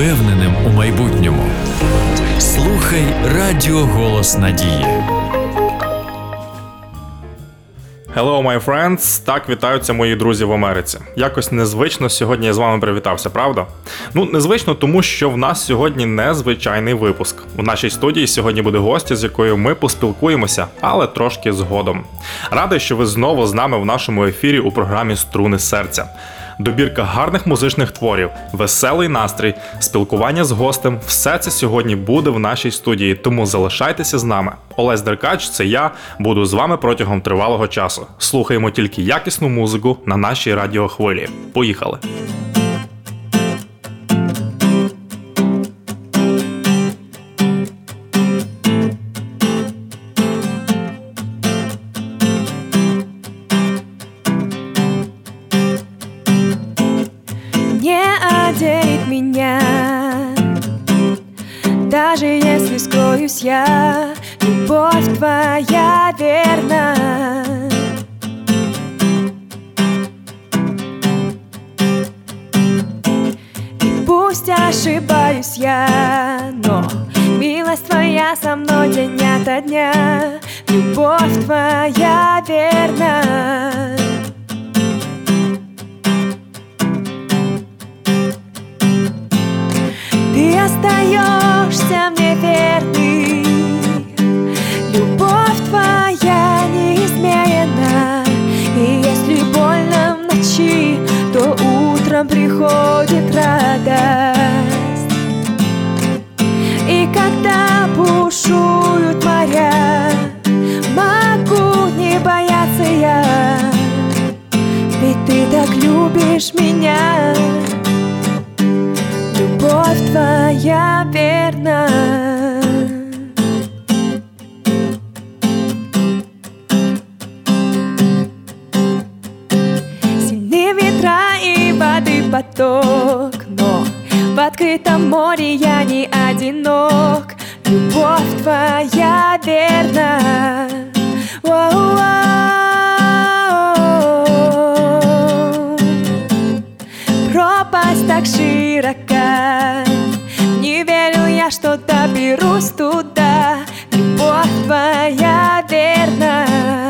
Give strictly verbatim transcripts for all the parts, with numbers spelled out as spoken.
впевненим у майбутньому. Слухай Радіо Голос Надії. Hello, my friends! Так вітаються мої друзі в Америці. Якось незвично сьогодні я з вами привітався, правда? Ну, незвично, тому що в нас сьогодні незвичайний випуск. У нашій студії сьогодні буде гостя, з якою ми поспілкуємося, але трошки згодом. Радий, що ви знову з нами в нашому ефірі у програмі «Струни серця». Добірка гарних музичних творів, веселий настрій, спілкування з гостем – все це сьогодні буде в нашій студії, тому залишайтеся з нами. Олесь Деркач – це я, буду з вами протягом тривалого часу. Слухаємо тільки якісну музику на нашій радіохвилі. Поїхали! Даже если скроюсь я, любовь твоя верна. И пусть ошибаюсь я, но милость твоя со мной день ото дня. Любовь твоя верна. Ты остаешься мне верный, любовь твоя неизменна. И если больно в ночи, то утром приходит радость. И когда бушуют моря, могу не бояться я, ведь ты так любишь меня. Любовь твоя верна. Сильны ветра и воды поток, но в открытом море я не одинок. Любовь твоя верна. Пропасть так широка, не верю я, что доберусь туда. Любовь твоя верна.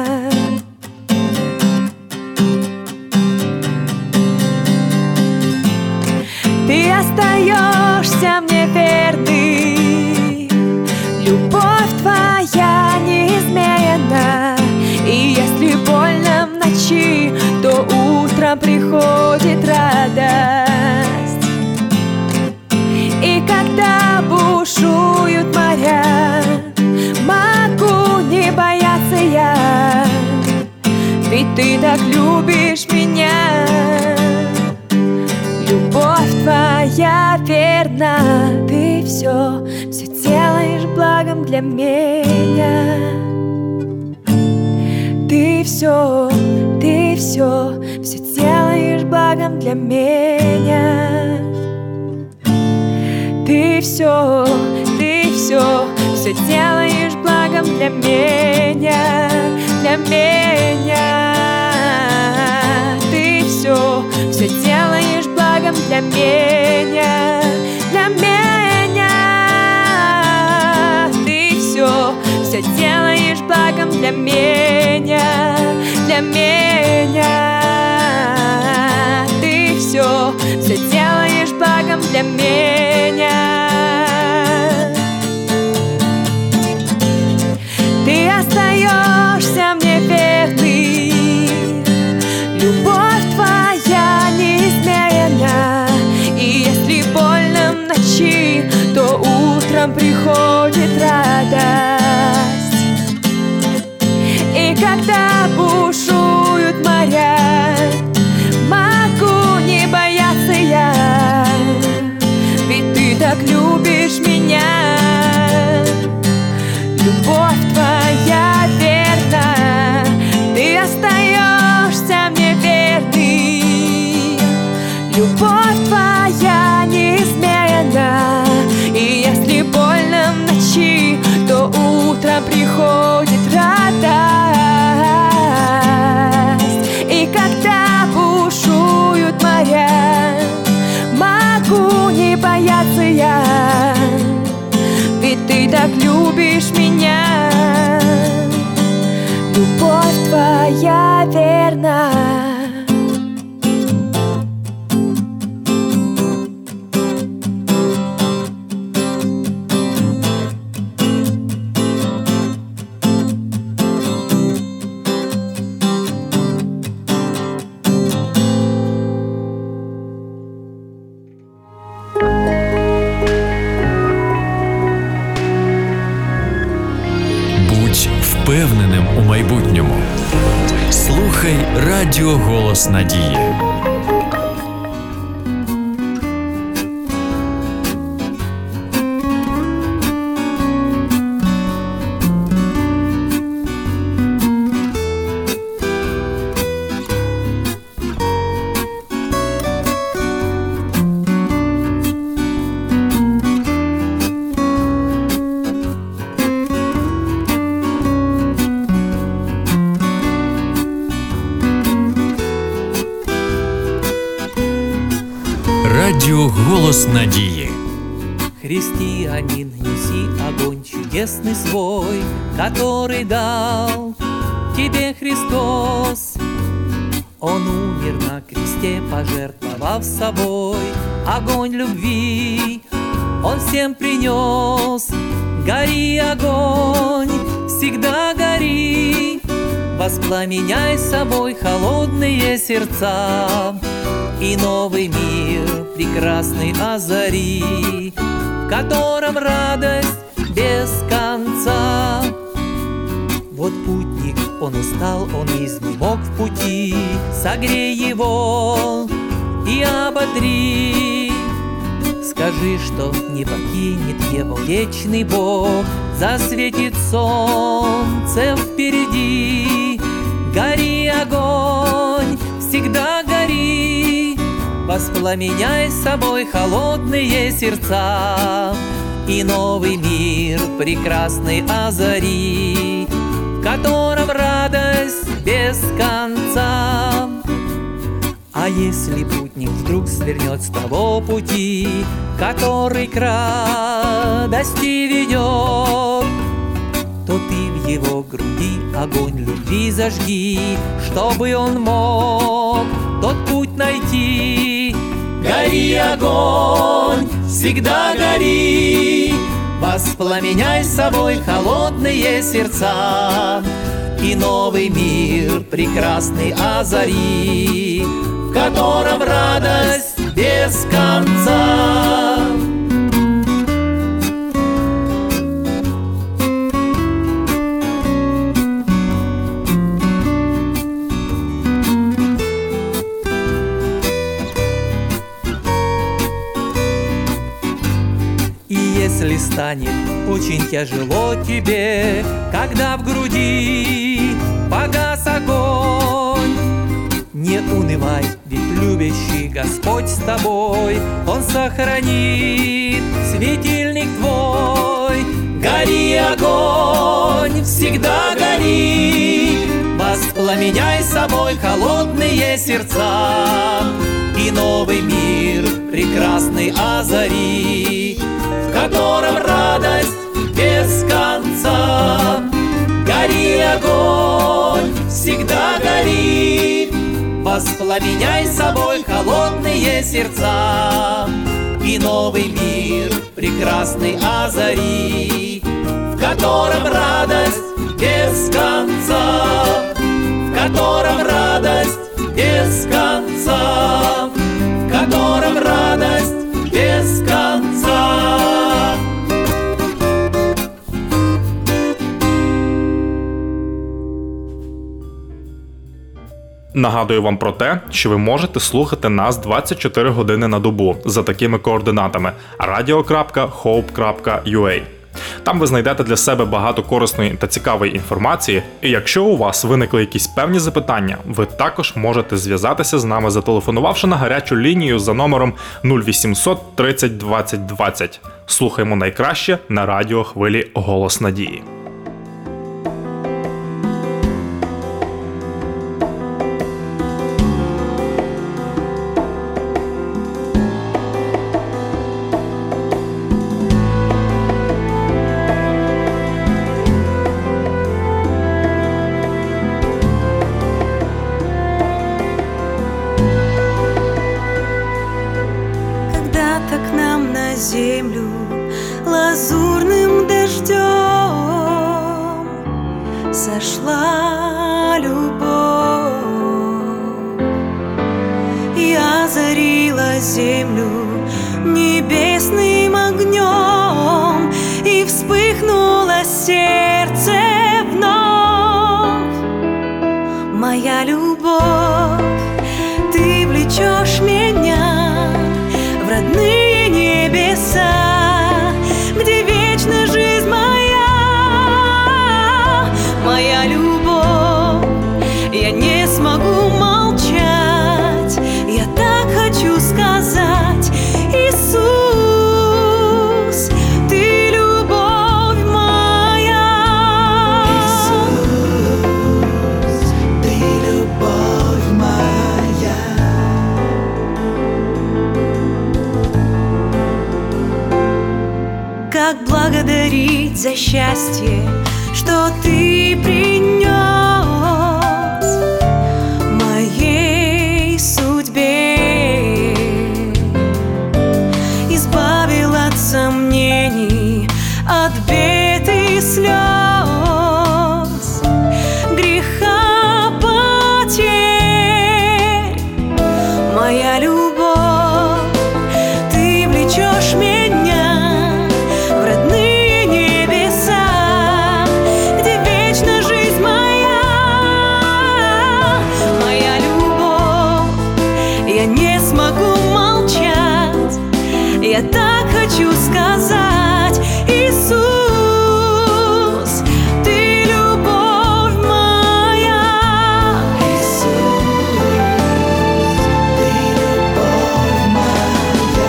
Ты остаешься мне верный, любовь твоя неизменна. И если больно в ночи, то утром приходит радость. И когда бушуют моря, могу не бояться я, ведь ты так любишь меня. Любовь твоя верна. Ты все, все делаешь благом для меня. Ты все, ты все, все делаешь благом для меня. Ты все, ты все, все делаешь благом для меня, для меня. Ты все, все делаешь благом для меня, для меня. Ты все, все делаешь благом для меня, для меня. Ты все, все делаешь благом для меня. Ты остаешься мне верный, любовь твоя неизменна. И если больно в ночи, то утром приходит радость. И когда бушуют моря, могу не бояться я, ведь ты так любишь я верна. Будь впевненим у майбутньому. Слухай Радіо Голос Надії. Радіо Голос Надії. Христианин, неси огонь чудесный свой, который дал тебе Христос. Он умер на кресте, пожертвовав собой. Огонь любви Он всем принес. Гори, огонь, всегда гори, воспламеняй собой холодные сердца. И новый мир прекрасный озари, в котором радость без конца. Вот путник, он устал, он изнемог в пути. Согрей его и ободри. Скажи, что не покинет его вечный Бог. Засветит солнце впереди. Гори, огонь, всегда гори, воспламеняй собой холодные сердца. И новый мир прекрасный озари, в котором радость без конца. А если путник вдруг свернет с того пути, который к радости ведет, то ты в его груди огонь любви зажги, чтобы он мог тот путь найти. Гори, огонь, всегда гори, воспламеняй собой холодные сердца. И новый мир прекрасный озари, в котором радость без конца. И если станет очень тяжело тебе, когда в груди погас огонь, не унывай, ведь любящий Господь с тобой. Он сохранит светильник твой. Гори, огонь, всегда гори, воспламеняй собой холодные сердца. И новый мир прекрасный озари, в котором радость без конца. Гори, огонь, всегда гори, воспламеняй собой холодные сердца. И новый мир прекрасный озари, в котором радость без конца. В котором радость без конца. В котором радость без конца. Нагадую вам про те, що ви можете слухати нас двадцять чотири години на добу за такими координатами radio крапка hope крапка ю а. Там ви знайдете для себе багато корисної та цікавої інформації, і якщо у вас виникли якісь певні запитання, ви також можете зв'язатися з нами, зателефонувавши на гарячу лінію за номером нуль вісімсот тридцять двадцять двадцять. Слухаємо найкраще на радіохвилі «Голос Надії». землю небесным огнем, и вспыхнуло сердце вновь. Моя любовь, ты влечешь меня в родные небеса, где вечна жизнь моя. Моя любовь, я не смогу молчать, я так хочу сказать: Иисус, ты любовь моя. Иисус, ты любовь моя. Как благодарить за счастье, что ты принес моей судьбе, избавил от сомнений, от бед и слез, греха, потерь. Моя любовь, ты влечешь меня в родные небеса, где вечна жизнь моя. Моя любовь, я не смогу молчать, я так хочу сказать: Иисус, ты любовь моя. Иисус, ты любовь моя.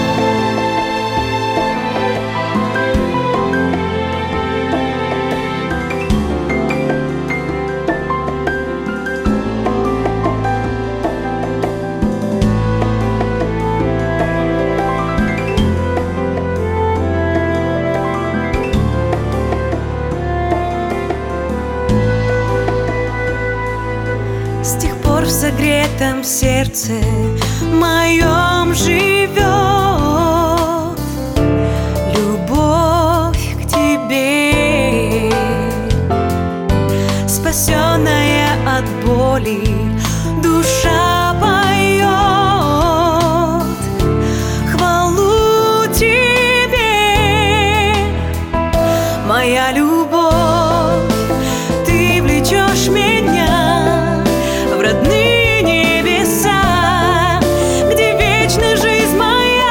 С тех пор в согретом сердце моем живет любовь к тебе, спасенная от боли душа поет хвалу тебе. Моя любовь, ты влечешь меня в родные небеса, где вечна жизнь моя.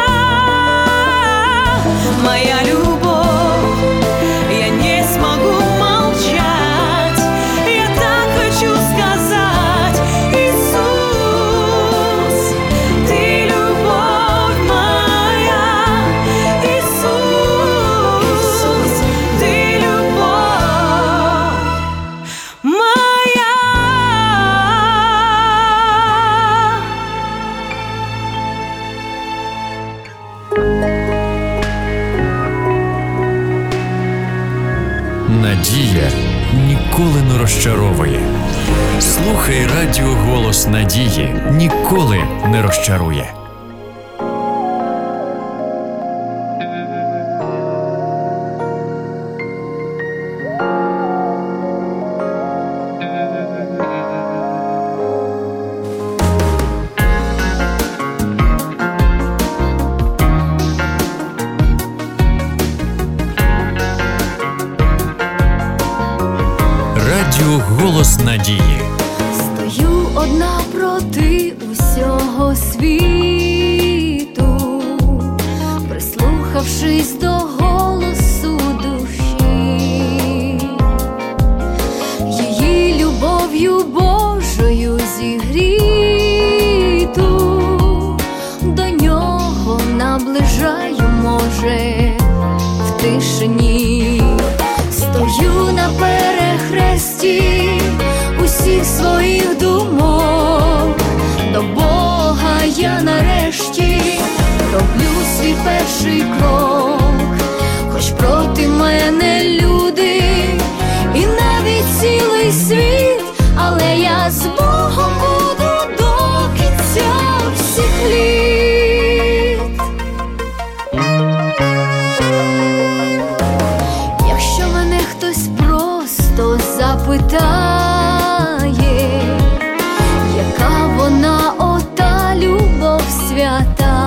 Моя любовь, я не смогу молчать, я так хочу сказать: Иисус, ты любовь моя. Иисус, ты любовь моя. Надія ніколи не розчаровує. Слухай радіо «Голос надії» ніколи не розчарує. Радіо «Голос надії». Стою одна проти усього світу, прислухавшись до голосу душі, її любов'ю Божою зігріту, до нього наближаю, може, в тишині. Стою на перехресті усіх своїх думок, до Бога я нарешті роблю свій перший крок. Хоч проти мене люди і навіть цілий світ, але я з Богом буду до кінця всіх літ. Якщо мене хтось просто запитає, яка вона ота любов свята,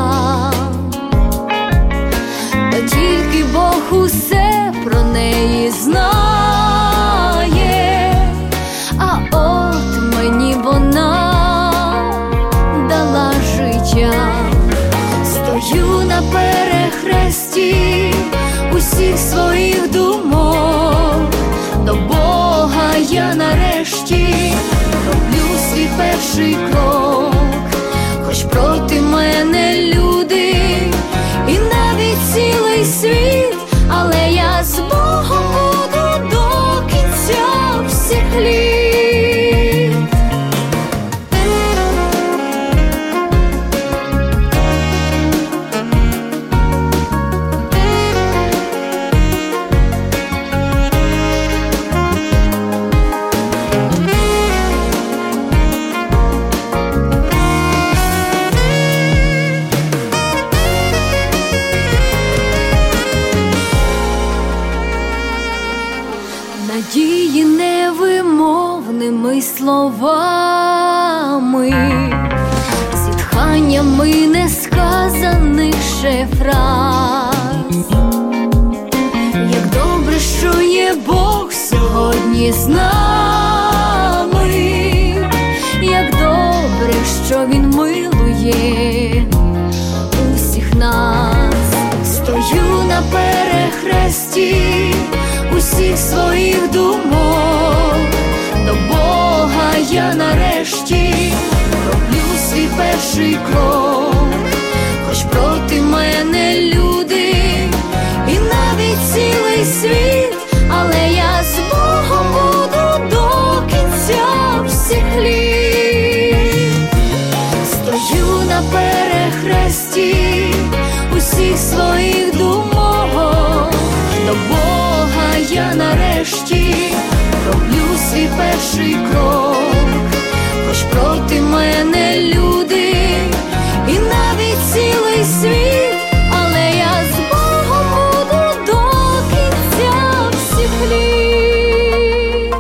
на перехресті усіх своїх думок. До Бога я нарешті роблю свій перший крок. Хоч проти мене люди і навіть цілий світ, але я з Богом буду до кінця всіх літ. Надії невимовними словами, зітханнями несказаних ще фраз. Як добре, що є Бог сьогодні з нами, як добре, що Він милує усіх нас. Стою на перехресті усіх своїх думок. До Бога я нарешті роблю свій перший крок. Хоч проти мене люди і навіть цілий світ, але я з Богом буду до кінця всіх літ. Стою на перехресті усіх своїх думок. До Бога я нарешті роблю свій перший крок. Хоч проти мене люди і навіть цілий світ, але я з Богом буду до кінця всіх літ.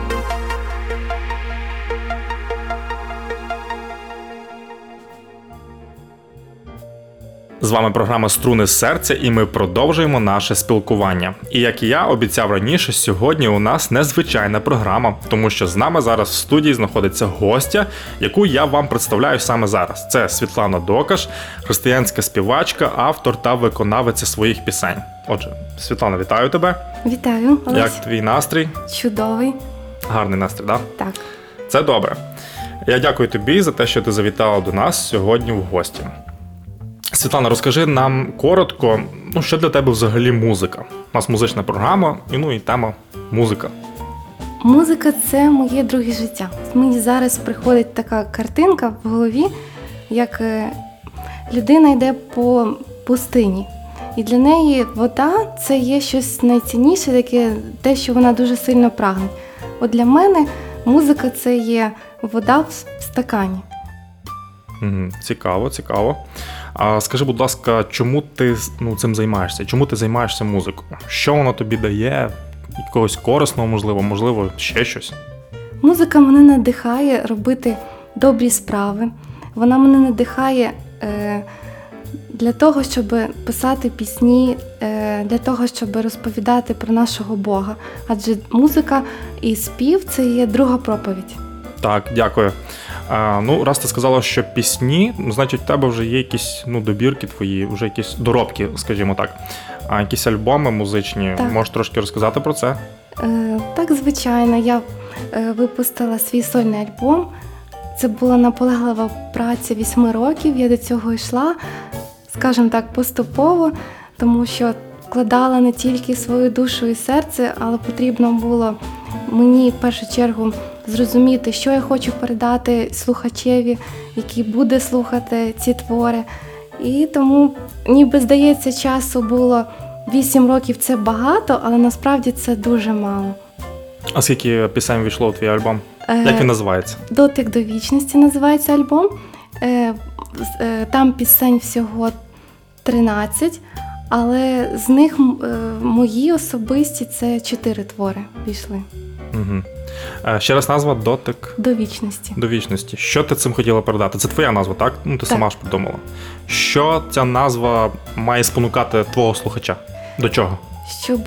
З вами програма «Струни з серця» і ми продовжуємо наше спілкування. І як і я обіцяв раніше, сьогодні у нас незвичайна програма, тому що з нами зараз в студії знаходиться гостя, яку я вам представляю саме зараз. Це Світлана Докаш, християнська співачка, автор та виконавиця своїх пісень. Отже, Світлана, вітаю тебе. Вітаю, Олесь. Як твій настрій? Чудовий. Гарний настрій, так? Так. Це добре. Я дякую тобі за те, що ти завітала до нас сьогодні в гості. Світлана, розкажи нам коротко, ну, що для тебе взагалі музика? У нас музична програма, і, ну, і тема музика. Музика – це моє друге життя. Мені зараз приходить така картинка в голові, як е, людина йде по пустині. І для неї вода – це є щось найцінніше, таке, те, що вона дуже сильно прагне. От для мене музика – це є вода в стакані. Угу. Цікаво, цікаво. А скажи, будь ласка, чому ти, ну, цим займаєшся? Чому ти займаєшся музикою? Що воно тобі дає? Якогось корисного, можливо, можливо, ще щось? Музика мене надихає робити добрі справи. Вона мене надихає е, для того, щоб писати пісні, е, для того, щоб розповідати про нашого Бога. Адже музика і спів – це є друга проповідь. Так, дякую. А, ну, раз ти сказала, що пісні, значить, в тебе вже є якісь, ну, добірки твої, вже якісь доробки, скажімо так. А якісь альбоми музичні, Так. можеш трошки розказати про це? Е, так, звичайно, я е, випустила свій сольний альбом. Це була наполеглива праця вісьми років. Я до цього йшла, скажімо так, поступово, тому що вкладала не тільки свою душу і серце, але потрібно було мені в першу чергу зрозуміти, що я хочу передати слухачеві, який буде слухати ці твори. І тому, ніби здається, часу було вісім років – це багато, але насправді це дуже мало. А скільки пісень війшло у твій альбом? Е, Як він називається? «Дотик до вічності» називається альбом. Е, з- е, Там пісень всього тринадцять, але з них м- е, мої особисті – це чотири твори війшли Угу. Ще раз назва «Дотик до вічності. до вічності». Що ти цим хотіла передати? Це твоя назва, так? Ну, ти Так. сама ж придумала. Що ця назва має спонукати твого слухача? До чого? Щоб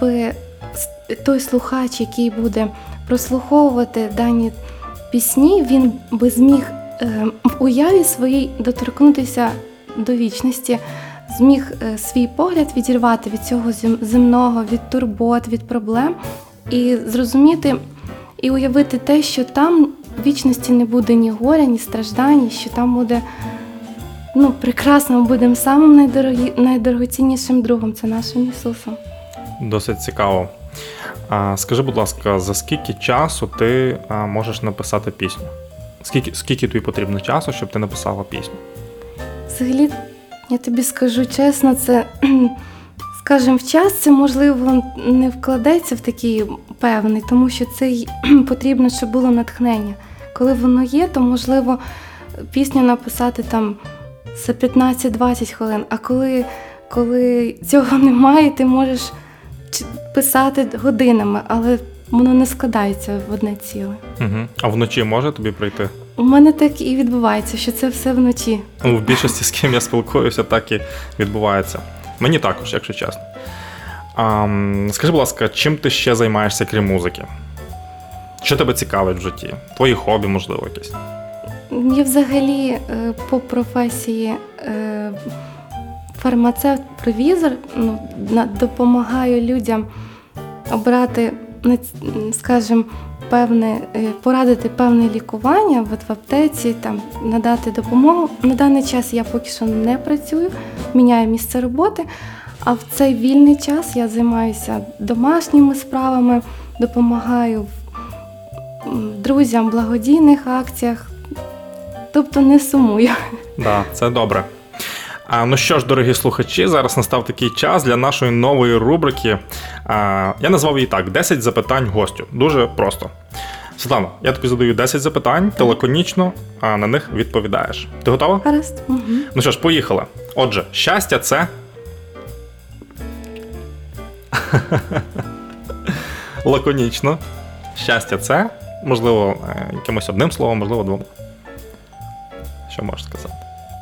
той слухач, який буде прослуховувати дані пісні, він би зміг е, в уяві своїй доторкнутися до вічності, зміг е, свій погляд відірвати від цього зем- земного, від турбот, від проблем і зрозуміти і уявити те, що там в вічності не буде ні горя, ні страждань, і що там буде ну, прекрасно, ми будемо самим найдорогі, найдорогоціннішим другом, це нашим Ісусом. Досить цікаво. А, скажи, будь ласка, за скільки часу ти а, можеш написати пісню? Скільки, скільки тобі потрібно часу, щоб ти написала пісню? Взагалі, я тобі скажу чесно, це, скажімо, в час це, можливо, не вкладеться в такий певний, тому що це й потрібно, щоб було натхнення. Коли воно є, то, можливо, пісню написати там за п'ятнадцять-двадцять хвилин, а коли, коли цього немає, ти можеш чи- писати годинами, але воно не складається в одне ціле. Угу. А вночі може тобі прийти? У мене так і відбувається, що це все вночі. Ну, в більшості, з ким я спілкуюся, так і відбувається. Мені також, якщо чесно. А, скажи, будь ласка, чим ти ще займаєшся, крім музики? Що тебе цікавить в житті? Твої хобі, можливо, якісь? Я взагалі е, по професії е, фармацевт-провізор, ну, на- допомагаю людям обрати, нац- скажімо, певне, е, порадити певне лікування от в аптеці, там, надати допомогу. На даний час я поки що не працюю, міняю місце роботи, а в цей вільний час я займаюся домашніми справами, допомагаю м, друзям в благодійних акціях. Тобто не сумую. Да, це добре. А, ну що ж, дорогі слухачі, зараз настав такий час для нашої нової рубрики. А, я назвав її так: десять запитань гостю. Дуже просто. Світлана, я тобі задаю десять запитань, ти лаконічно а, на них відповідаєш. Ти готова? Гаразд. Угу. Ну що ж, поїхали. Отже, щастя це. Лаконічно. Щастя це, можливо, е, якимось одним словом, можливо, двом. Що можеш сказати?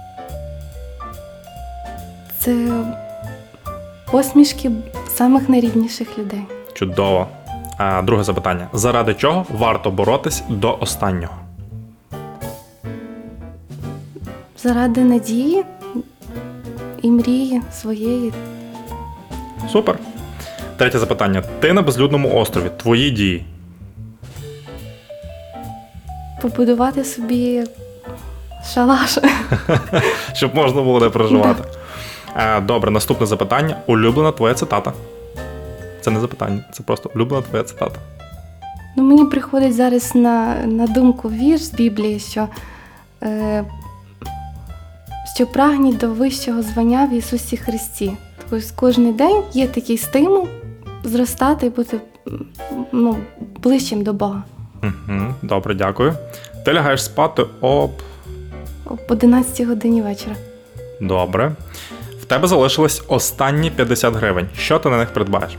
Це посмішки самих найрідніших людей. Чудово. А, друге запитання. Заради чого варто боротись до останнього? Заради надії і мрії своєї. Супер. Третє запитання. Ти на безлюдному острові. Твої дії. Побудувати собі шалаш. Щоб можна було де проживати. А, добре, наступне запитання. Улюблена твоя цитата. Це не запитання, це просто улюблена твоя цитата. Ну, мені приходить зараз на, на думку вірш з Біблії, що, е, що прагніть до вищого звання в Ісусі Христі. Тобто кожен день є такий стимул зростати і бути м, ну, ближчим до Бога. Угу, добре, дякую. Ти лягаєш спати об... Об одинадцятій годині вечора. Добре. В тебе залишилось останні п'ятдесят гривень. Що ти на них придбаєш?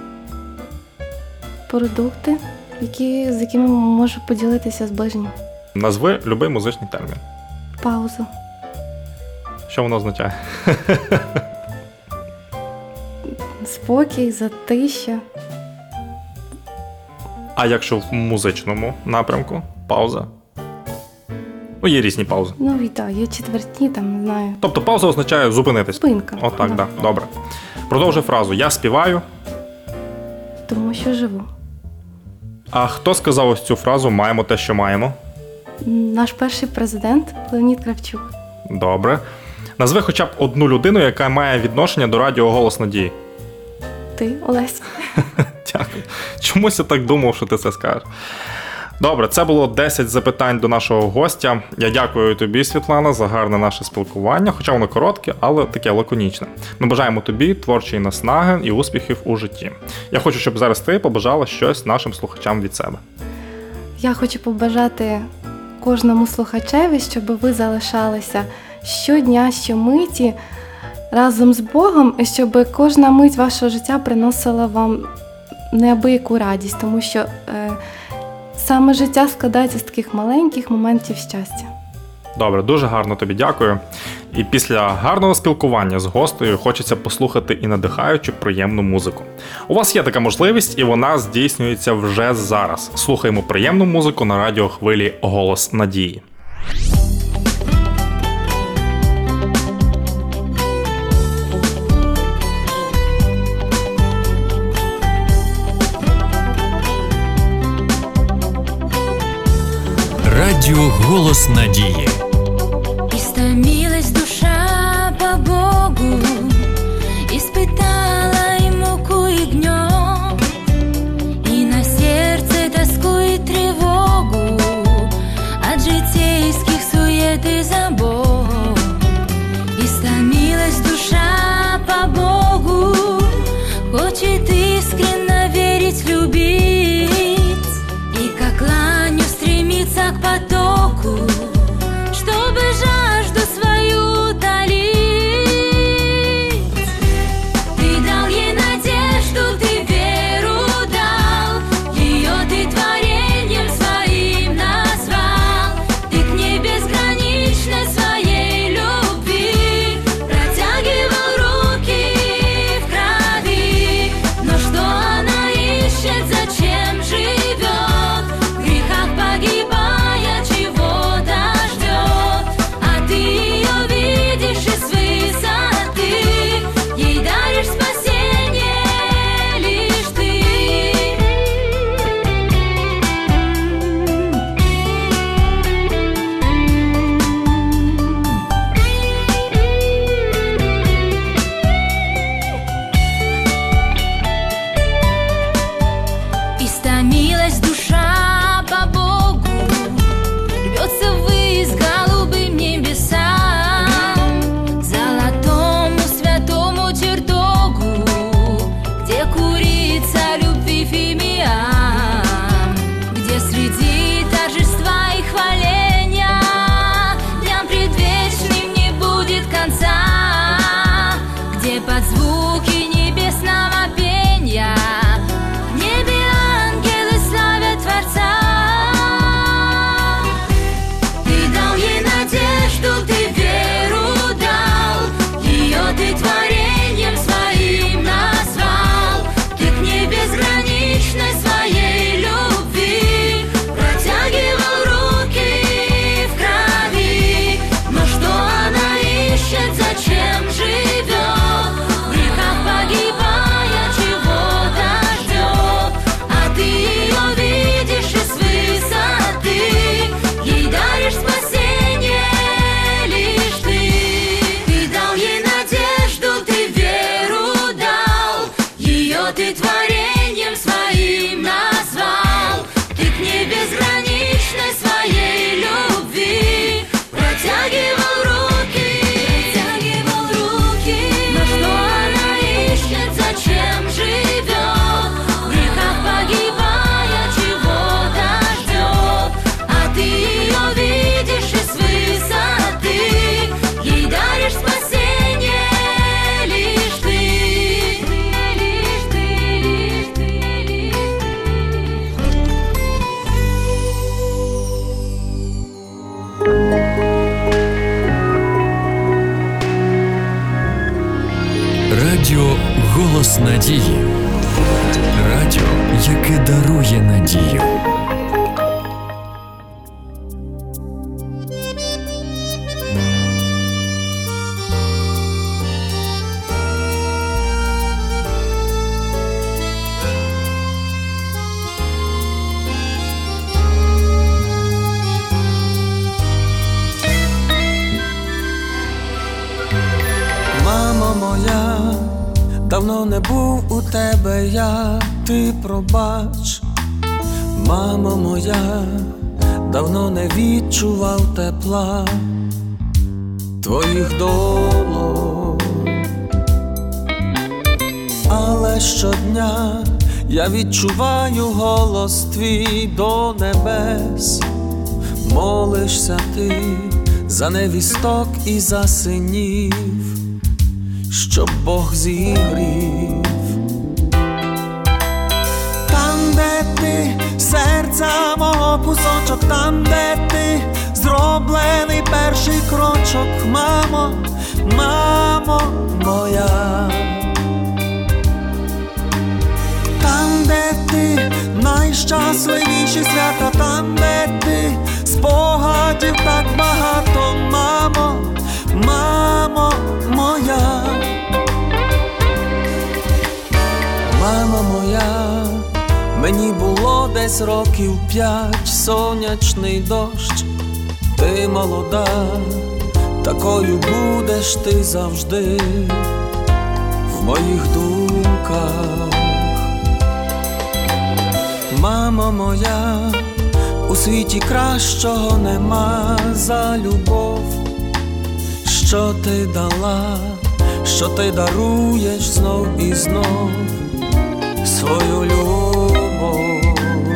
Продукти, які, з якими можу поділитися з ближнім. Назви любий музичний термін. Пауза. Що воно означає? Спокій, затища. А якщо в музичному напрямку? Пауза. Ну, є різні паузи. Ну і так, є четвертні, там, не знаю. Тобто пауза означає зупинитись. Спинка. Отак, Да. да. Добре. Продовжуй фразу. Я співаю. Тому що живу. А хто сказав ось цю фразу «маємо те, що маємо»? Наш перший президент Леонід Кравчук. Добре. Назви хоча б одну людину, яка має відношення до радіо «Голос Надії». Ти, Олесь. Дякую. Чомусь я так думав, що ти це скажеш. Добре, це було десять запитань до нашого гостя. Я дякую тобі, Світлана, за гарне наше спілкування, хоча воно коротке, але таке лаконічне. Ми бажаємо тобі творчої наснаги і успіхів у житті. Я хочу, щоб зараз ти побажала щось нашим слухачам від себе. Я хочу побажати кожному слухачеві, щоб ви залишалися щодня, щомиті разом з Богом, і щоб кожна мить вашого життя приносила вам неабияку радість, тому що е, саме життя складається з таких маленьких моментів щастя. Добре, дуже гарно тобі дякую. І після гарного спілкування з гостею хочеться послухати і надихаючу приємну музику. У вас є така можливість, і вона здійснюється вже зараз. Слухаємо приємну музику на радіохвилі «Голос Надії». Радіо Голос Надії. Истомилась душа по Богу, испытала и муку, и гнев, и на сердце тоску и тревогу от житейских сует и забот. Истомилась душа по Богу, хочет искренно верить, любить, и как лань устремиться к потоку, чтобы жажду свою утолить. Ты дал ей надежду, ты веру дал, ее ты творением своим назвал. Ты к ней безграничной своей любви протягивал руки в крови. Но что она ищет, зачем живет, в грехах погибая, чего-то ждет? А ты ее видишь и с высоты, ей даришь спасение лишь ты. Истомилась душа по Богу, рвется ввысь к голубым небесам, к золотому святому чертогу, где курица любви фимиам, где среди торжества и хваления дням предвечным не будет конца, где под звуки небесного пения в небе ангелы славят Творца. Ты дал ей надежду, ты веру дал, ее ты творением своим назвал. Ты к ней безграничной своей любви протягивал руки в крови. Но что она ищет, зачем живет, в грехах погибая, чего-то ждет? А ты ее видишь и с высоты, ей даришь спасение лишь ты. Ты дал ей надежду, ты веру дал, ее ты творением своим назвал. Ты к ней безграничной своей любви протягивал руки, протягивал руки. Но что она ищет, зачем живет, в грехах погибая, чего-то ждет? А ты ее видишь и с высоты, ей даришь спасение лишь ты. Лишь ты, лишь ты, лишь Радіо Голос Надії. Радіо, яке дарує надію. Мамо моя, давно не був у тебе я, ти пробач. Мамо моя, давно не відчував тепла твоїх долонь. Але щодня я відчуваю голос твій до небес. Молишся ти за невісток і за синів, щоб Бог зігрів. Там, де ти, серця мого кусочок, там, де ти, зроблений перший крочок, мамо, мамо моя. Там, де ти, найщасливіші свята, там, де ти, спогадів так багато, мамо, мамо моя. Мамо моя, мені було десь років п'ять, сонячний дощ. Ти молода, такою будеш ти завжди в моїх думках. Мамо моя, у світі кращого нема за любов, що ти дала, що ти даруєш знов і знов свою любов.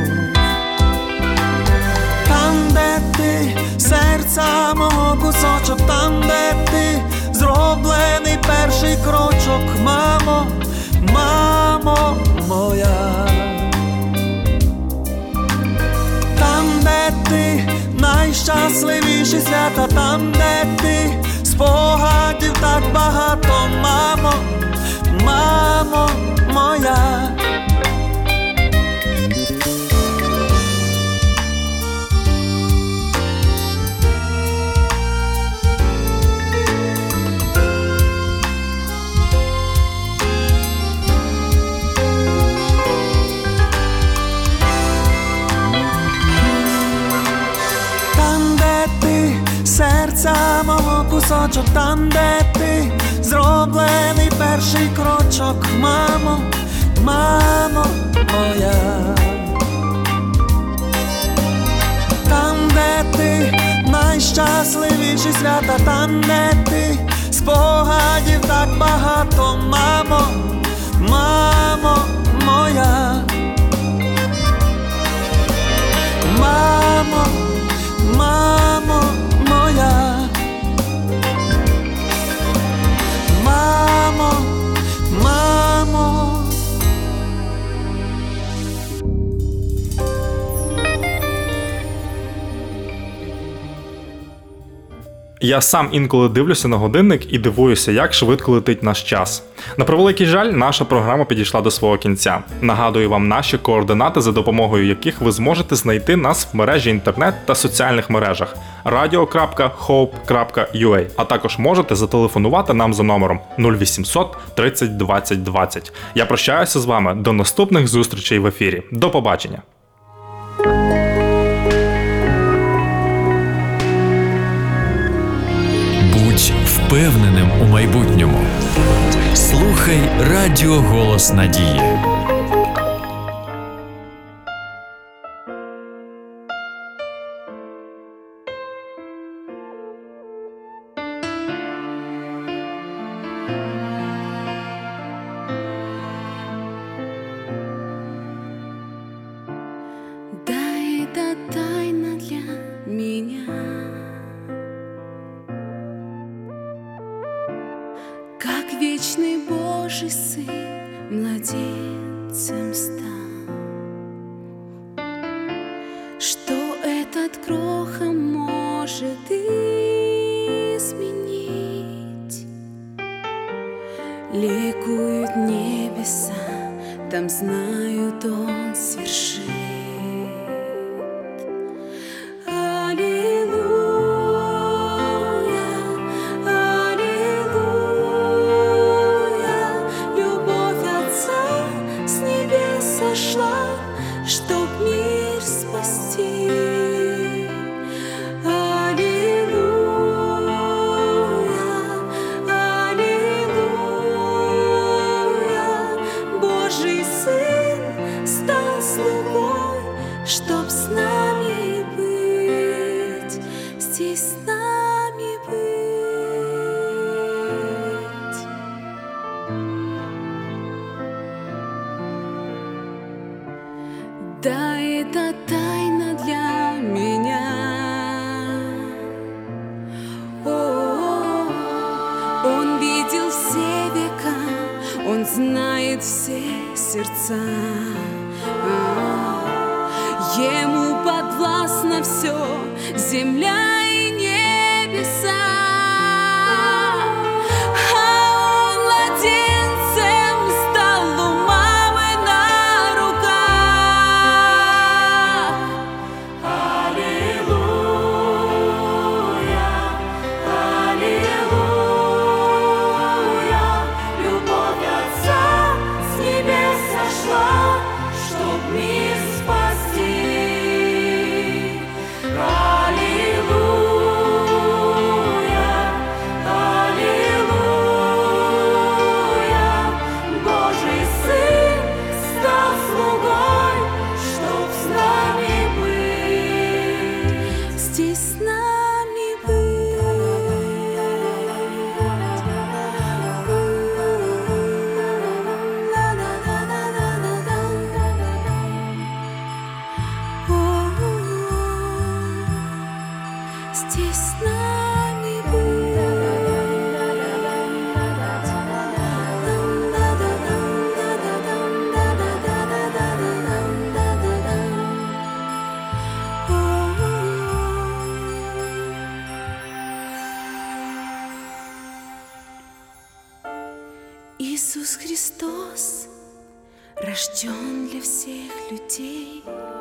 Там, де ти, серця мого кусочок, там, де ти, зроблений перший крочок, мамо, мамо моя. Там, де ти, найщасливіші свята, там, де ти, спогадів так багато, мамо, мамо моя. Серця мого кусочок, там, де ти, зроблений перший крочок, мамо, мамо моя. Там, де ти, найщасливіші свята, там, де ти, спогадів так багато, мамо, мамо моя. Мамо, мамо моя. Мамо, мамо. Я сам інколи дивлюся на годинник і дивуюся, як швидко летить наш час. На превеликий жаль, наша програма підійшла до свого кінця. Нагадую вам наші координати, за допомогою яких ви зможете знайти нас в мережі інтернет та соціальних мережах радіо крапка хоуп крапка ю а, а також можете зателефонувати нам за номером нуль вісімсот тридцять двадцять двадцять. Я прощаюся з вами до наступних зустрічей в ефірі. До побачення! Будь впевненим у майбутньому. Слухай Радіо Голос Надії. Да, это тайна для меня. Как вечный Божий Сын младенцем стал, что этот кроха может изменить. Ликуют небеса, там знают, Он свершит. Чтоб мир спасти. Аллилуйя, аллилуйя. Божий Сын стал слугой, чтоб с нами быть, здесь с нами быть. Да, это тайна для меня. О, Он видел все века, Он знает все сердца. Ему подвластно все, земля и небеса. Чтоб мир спасти. здесь с нами быть. Иисус Христос рожден для всех людей.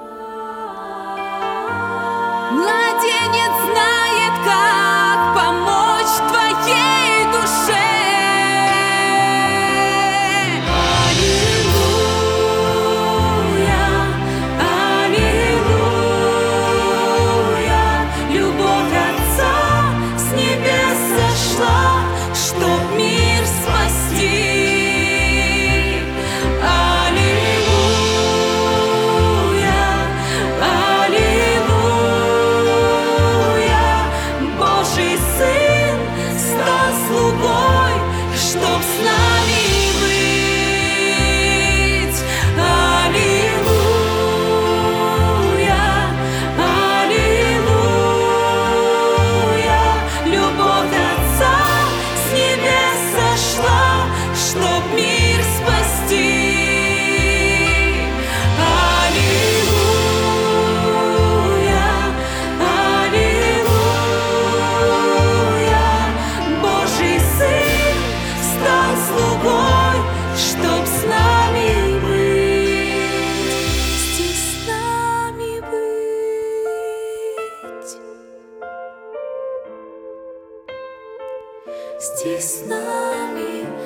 Младенец знает, как помочь твоей душе. Аллилуйя, аллилуйя, любовь Отца с небес сошла, чтоб мир спасти. Чтоб с нами быть. Аллилуйя, аллилуйя, любовь Отца с небес сошла, чтоб мир спасти. Аллилуйя, аллилуйя, Божий Сын стал слугой, чтоб с нами быть, здесь с нами быть, здесь с нами